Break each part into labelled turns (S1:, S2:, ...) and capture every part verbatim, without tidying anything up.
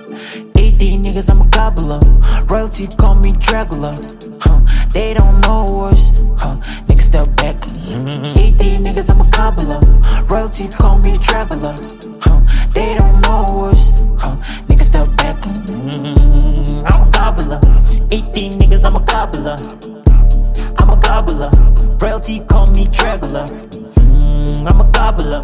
S1: Eat these niggas, I'm a gobbler. Royalty call me Dracula. Huh, they don't know us. Huh, niggas step back. Eat these niggas, I'm a gobbler. Royalty call me Dracula. Huh, they don't know us. Huh, niggas step back. I'm a gobbler. Eat these niggas, I'm a gobbler. I'm a gobbler. Royalty call me Dracula. I'm a gobbler.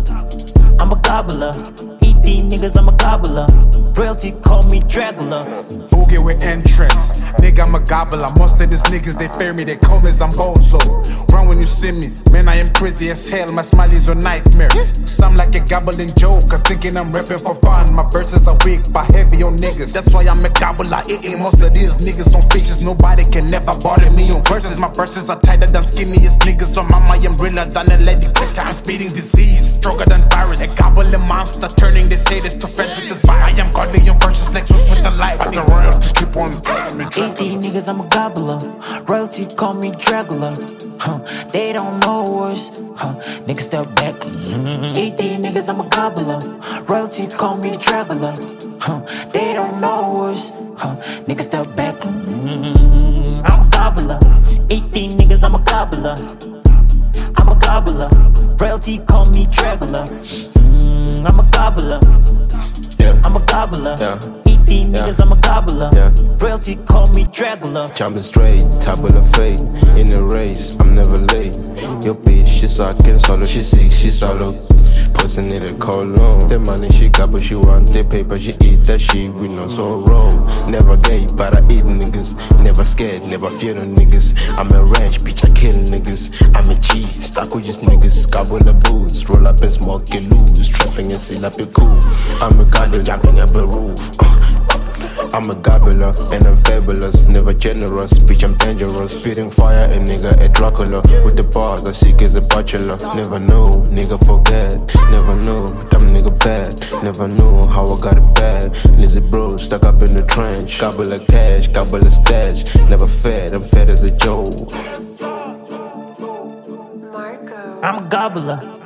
S1: I'm a gobbler. Eat these niggas, I'm a gobbler. Royalty call me Dracula.
S2: Boogie with entrance, nigga, I'm a gobbler. Most of these niggas, they fear me, they call me Zambozo. Run when you see me, man, I am crazy as hell. My smile is a nightmare. Sound like a gobbling joker, thinking I'm rapping for fun. My verses are weak, but heavy on niggas. That's why I'm a gobbler, eating most of these niggas on fishes. Nobody can never bother me on verses. My verses are tighter than skinniest niggas. So mama, I'm realer than a lady. I'm speeding disease, stronger than virus. A gobbling monster, turning they say this to friends with this vibe. I am godly on verses, Nexus with the light. I the royalty keep on telling me.
S1: Eat these niggas, I'm a gobbler. Royalty call me Dracula. Huh, they don't know us. Huh, niggas step back. Eat these niggas, I'm a gobbler. Royalty call me Dracula. Huh, they don't know us. Huh, niggas step back. I'm a gobbler. Eat these niggas, I'm a gobbler. I'm a gobbler. Royalty call me Dracula. I'm a gobbler.
S3: Yeah.
S1: I'm a gobbler.
S3: Yeah.
S1: Eat these niggas, I'm a gobbler.
S3: Yeah.
S1: Royalty call me Dracula.
S3: Jumping straight, top of the fate. In the race, I'm never late. Your bitch, she suckin' solo, she sick, she swallow. Pussing it a colon. The money she got, but she want the paper. She eat that shit with no sorrow. Never gay, but I eat niggas. Never scared, never fear no niggas. I'm a ranch, bitch, I kill niggas. I'm a G, stuck with these niggas. Gobble the boots, roll up and smoke and lose. Trapping and seal up it cool. I'm a god, jumping up a roof. I'm a gobbler, and I'm fabulous, never generous, bitch I'm dangerous. Spitting fire, a nigga a Dracula. With the bars, I seek as a bachelor. Never know, nigga forget. Never know, dumb nigga bad. Never know how I got it bad. Lizzie bro, stuck up in the trench. Gobble a cash, gobble a stash. Never fed, I'm fed as a Joe.
S1: I'm a gobbler.